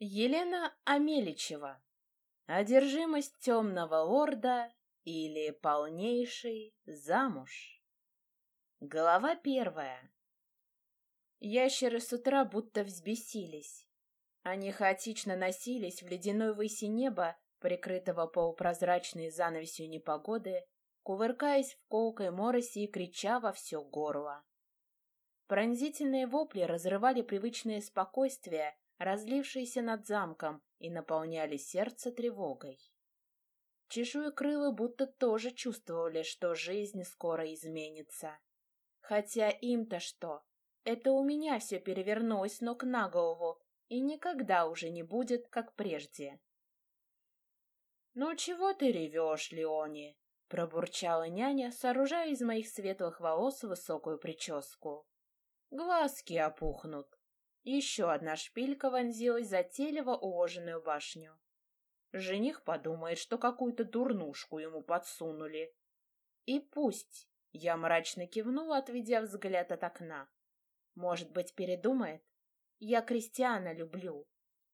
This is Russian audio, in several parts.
Елена Амеличева. Одержимость темного лорда или полнейший замуж. Глава первая. Ящеры с утра будто взбесились. Они хаотично носились в ледяной выси неба, прикрытого полупрозрачной занавесью непогоды, кувыркаясь в колкой моросе и крича во все горло. Пронзительные вопли разрывали привычное спокойствие, разлившиеся над замком, и наполняли сердце тревогой. Чешуекрылы будто тоже чувствовали, что жизнь скоро изменится. Хотя им-то что? Это у меня все перевернулось с ног на голову и никогда уже не будет, как прежде. «Ну чего ты ревешь, Леони?» — пробурчала няня, сооружая из моих светлых волос высокую прическу. «Глазки опухнут». Еще одна шпилька вонзилась в затейливо уложенную башню. Жених подумает, что какую-то дурнушку ему подсунули. И пусть, я мрачно кивнула, отведя взгляд от окна. Может быть, передумает? Я Кристиана люблю.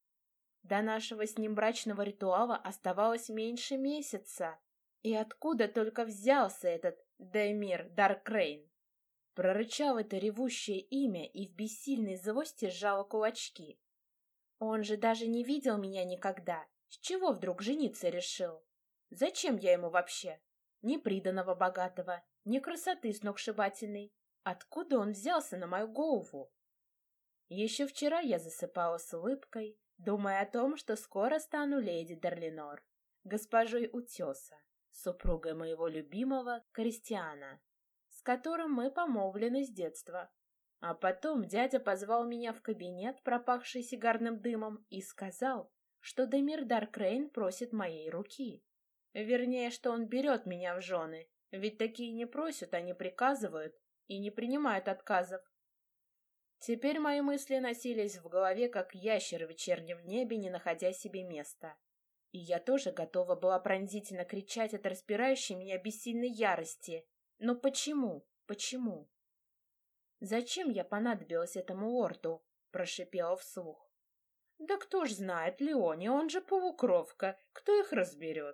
До нашего с ним брачного ритуала оставалось меньше месяца. И откуда только взялся этот Деймир Даркрейн? Прорычал это ревущее имя и в бессильной злости сжала кулачки. Он же даже не видел меня никогда. С чего вдруг жениться решил? Зачем я ему вообще? Ни приданого богатого, ни красоты сногсшибательной. Откуда он взялся на мою голову? Еще вчера я засыпала с улыбкой, думая о том, что скоро стану леди Дарленор, госпожой Утеса, супругой моего любимого Кристиана, с которым мы помолвлены с детства. А потом дядя позвал меня в кабинет, пропахший сигарным дымом, и сказал, что Демир Даркрейн просит моей руки. Вернее, что он берет меня в жены, ведь такие не просят, они приказывают и не принимают отказов. Теперь мои мысли носились в голове, как ящеры в вечернем небе, не находя себе места. И я тоже готова была пронзительно кричать от распирающей меня бессильной ярости. Но почему? Почему? «Зачем я понадобилась этому лорду?» — прошипела вслух. «Да кто ж знает, Леони, он же полукровка, кто их разберет?»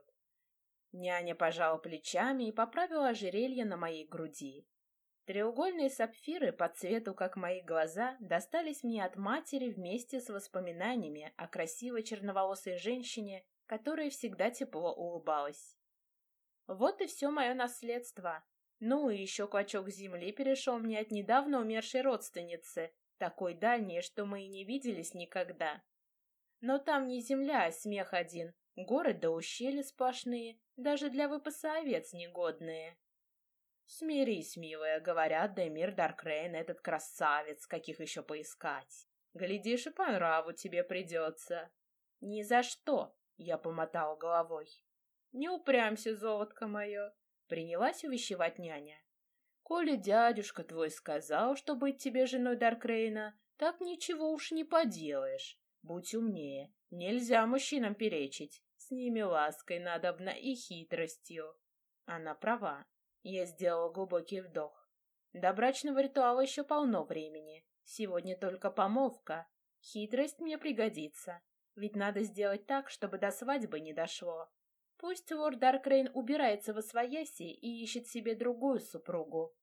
Няня пожала плечами и поправила ожерелье на моей груди. Треугольные сапфиры по цвету, как мои глаза, достались мне от матери вместе с воспоминаниями о красивой черноволосой женщине, которая всегда тепло улыбалась. Вот и все мое наследство. Ну и еще клочок земли перешел мне от недавно умершей родственницы, такой дальней, что мы и не виделись никогда. Но там не земля, а смех один, горы да ущелья сплошные, даже для выпаса овец негодные. «Смирись, милая», — говорят, Демир Даркрейн этот красавец, каких еще поискать. Глядишь, и по нраву тебе придется. «Ни за что», — я помотала головой. «Не упрямься, золотко мое», — принялась увещевать няня. «Коли дядюшка твой сказал, что быть тебе женой Даркрейна, так ничего уж не поделаешь. Будь умнее, нельзя мужчинам перечить, с ними лаской надобно и хитростью». Она права. Я сделала глубокий вдох. До брачного ритуала еще полно времени. Сегодня только помолвка. Хитрость мне пригодится. Ведь надо сделать так, чтобы до свадьбы не дошло. Пусть лорд Даркрейн убирается восвояси и ищет себе другую супругу.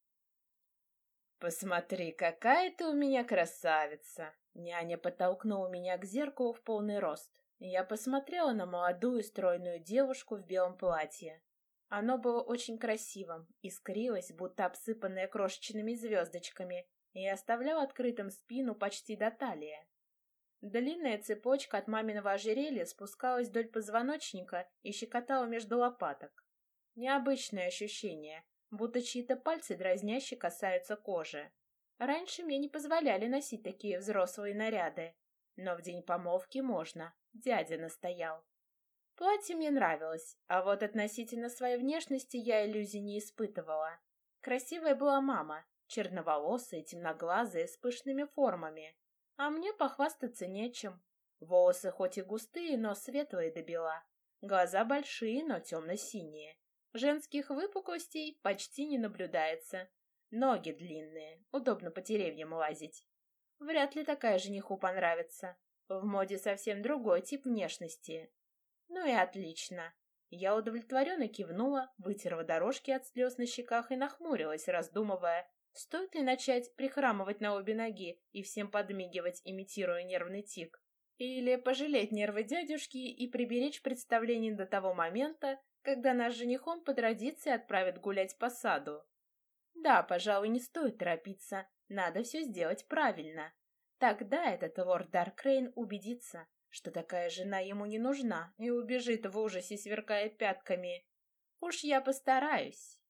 «Посмотри, какая ты у меня красавица!» Няня подтолкнула меня к зеркалу в полный рост. Я посмотрела на молодую стройную девушку в белом платье. Оно было очень красивым, искрилось, будто обсыпанное крошечными звездочками, и оставляло открытым спину почти до талии. Длинная цепочка от маминого ожерелья спускалась вдоль позвоночника и щекотала между лопаток. Необычное ощущение, будто чьи-то пальцы дразняще касаются кожи. Раньше мне не позволяли носить такие взрослые наряды, но в день помолвки можно, дядя настоял. Платье мне нравилось, а вот относительно своей внешности я иллюзий не испытывала. Красивая была мама, черноволосая, темноглазая, с пышными формами. А мне похвастаться нечем. Волосы хоть и густые, но светлые до бела. Глаза большие, но темно-синие. Женских выпуклостей почти не наблюдается. Ноги длинные, удобно по деревьям лазить. Вряд ли такая жениху понравится. В моде совсем другой тип внешности. Ну и отлично. Я удовлетворенно кивнула, вытерла дорожки от слез на щеках и нахмурилась, раздумывая, стоит ли начать прихрамывать на обе ноги и всем подмигивать, имитируя нервный тик, или пожалеть нервы дядюшки и приберечь представление до того момента, когда нас с женихом по традиции отправят гулять по саду. Да, пожалуй, не стоит торопиться, надо все сделать правильно. Тогда этот лорд Даркрейн убедится, что такая жена ему не нужна, и убежит в ужасе, сверкая пятками. Уж я постараюсь.